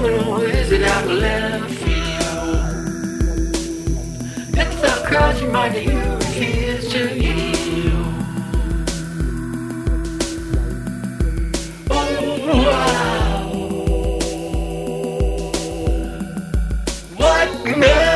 coming or is it out of left field? Let the thought cross your mind that you refuse to yield. Oh wow, what now?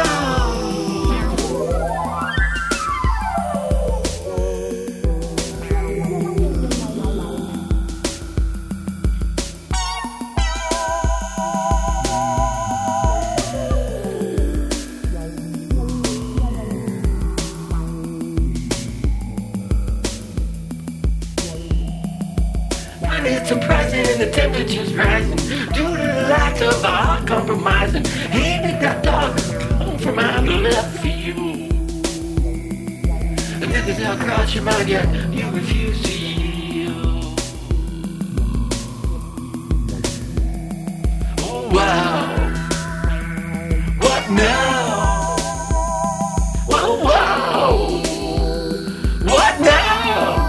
It's surprising, the temperature's rising due to the lack of our compromising. Hey, that dog come from out of left field. And this is how cross your mind, yet you refuse to yield. Oh wow, what now? Whoa, whoa, what now?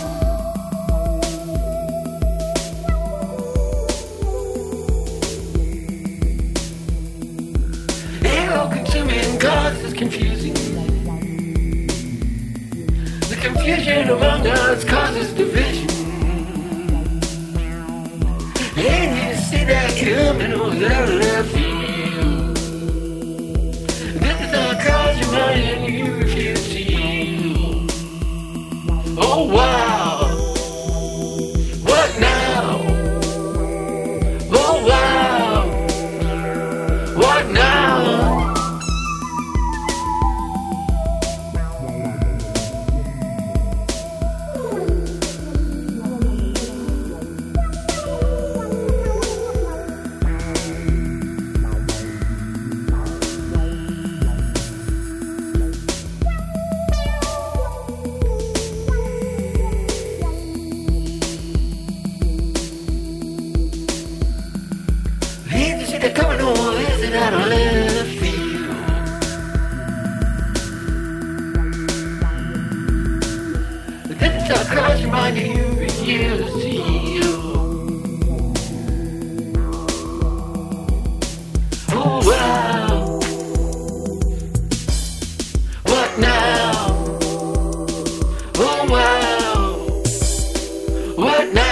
Consuming causes confusing. The confusion among us causes division. And you see that coming over out of left field. This is how cross your mind and you refuse to yield. Oh wow, what now? Oh wow, what now? They're coming over, is it out of left field? But then it's all cross your mind and you refuse to yield. Oh wow, what now? Oh wow, what now?